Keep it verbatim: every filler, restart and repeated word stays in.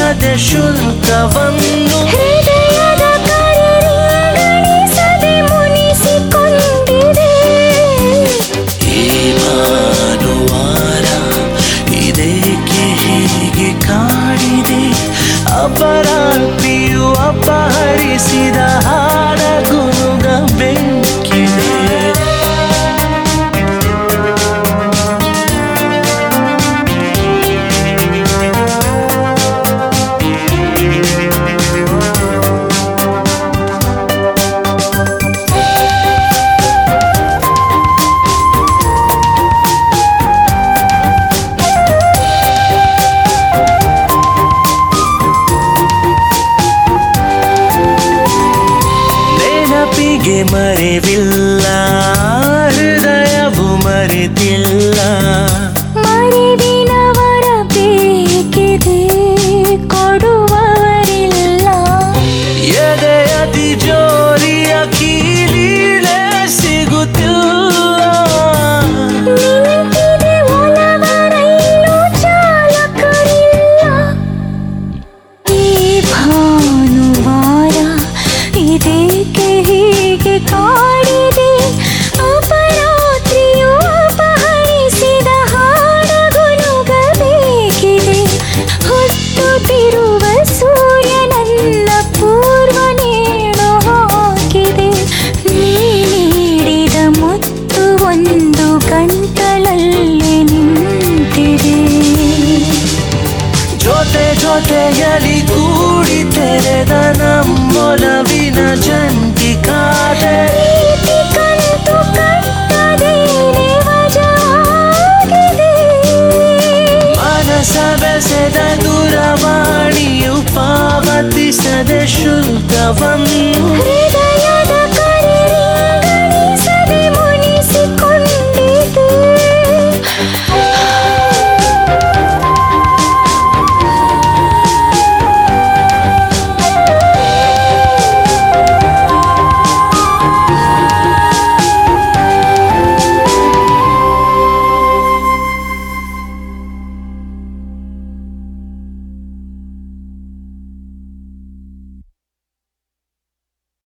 ಕೇಳದೆ ಶುಲ್ಕವನ್ನು ಹೃದಯದ ಕರೆಗಣಿಸದೆ ಮುನಿಸಿಕೊಂಡಿದೆ. ಈ ಭಾನುವಾರ ಇದೇಕೆ ಹೀಗೆ ಕಾಡಿದೆ, ಅಪರಾತ್ರಿಯು ಅಪಹರಿಸಿದ ಹಾಡಗುನುಗ ಬೆಂಕಿದೆ. ನೆನಪಿಗೆ ಮರೆವಿಲ್ಲ, ಹೃದಯವು ಮರೆತಿಲ್ಲ. ಮರೆವಿನವರ ಬೇಕಿದೆ, ಕೊಡುವವರಿಲ್ಲ. ಎದೆಯ ತಿಜೋರಿಯ ಕೀಲಿಲೆ ಸಿಗುತ್ತಿಲ್ಲ. ನಿಂತಿದೆ ಒಲವ ರೈಲು ಚಾಲಕರಿಲ್ಲ. ಈ ಭಾನುವಾರ ಇದೇಕೆ ಹೀಗೆ ಕಾಡಿದೆ, ಅಪರಾತ್ರಿಯು ಅಪಹರಿಸಿದ ಹಾಡಗುನುಗಬೇಕಿದೆ. ಹುಟ್ಟುತ್ತಿರುವ ಸೂರ್ಯ ನನ್ನ ಪೂರ್ವ ನೇಣು ಹಾಕಿದೆ. ನೀ ನೀಡಿದ ಮುತ್ತು ಒಂದು ಗಂಟಲಲ್ಲಿ ನಿಂತಿದೆ. ಜೊತೆ ಜೊತೆಯಲಿ